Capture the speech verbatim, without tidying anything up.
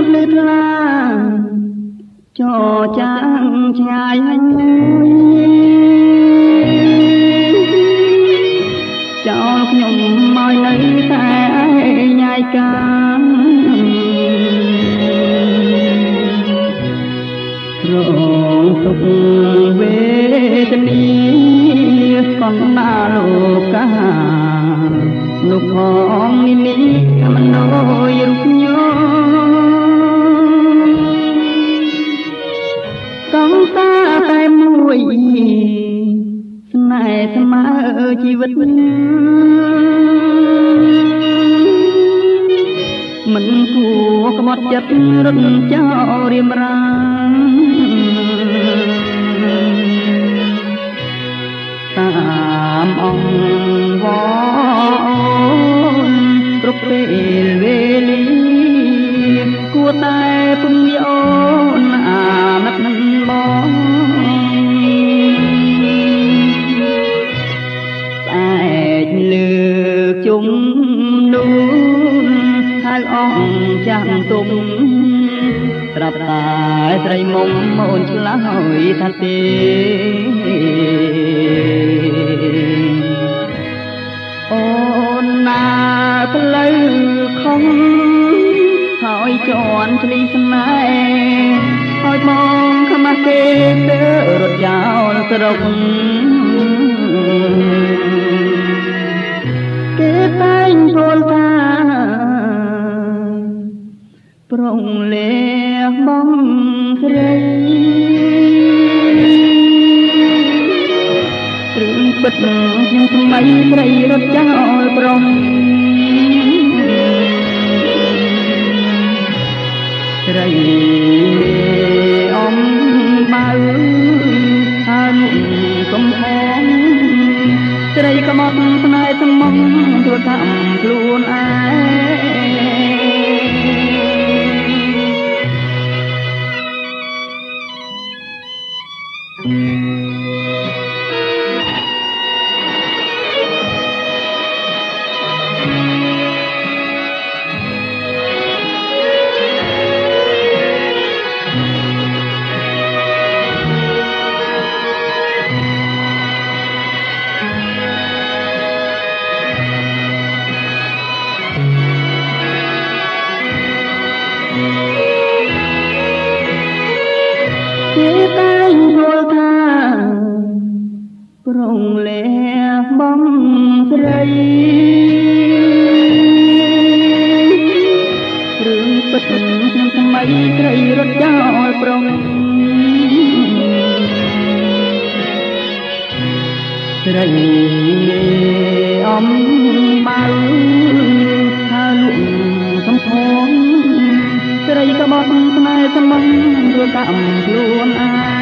លឺថ្លាចោចាំងឆ្ងាយហើយចោលខ្ញុំមកនៅតែញ៉ាយកាងរងទុកវេទនាកណ្ដាលលោកកានោះផងនេះនេះមិនអើយរូបញោសង្សារតែមួយស្នេហ៍ស្មើជីវិតមិនគួរក្បត់ចិត្តរត់ចោលរៀមរាតាមអង្គវនគ្រប់ពេលវេលាគួរតែពំយោនអាណិតនឹងបងស្អែកលើកជុំនូនហៅអង្គចាំងទុំត្រាប់តែស្រីមុំអូនឆ្លើយថាទេអូនណាផ្លូវខំហើយជន់ឆ្លីស្នេហ៍ហើយបងខ្មាស់គេទៅរត់ចោលស្រុកគេតែងពោលថាប្រុងលះបងស្រីរឿងពិតខ្ញុំថ្មីស្រីរត់ចោលប្រុងស្រីអំបៅហើយកំហងស្រីក៏មកស្នេហ៍ស្មងធ្វើតាមខ្លួនឯងគេតែងយល់ថាប្រុងលះបងស្រីរឿងពិតខ្ញុំថ្មីស្រីរត់ចោលប្រុងស្រីអំបៅហើយលក់សំផងស្រីក៏បត់ស្នេហ៍ស្មងធ្វើតាមខ្លួនឯង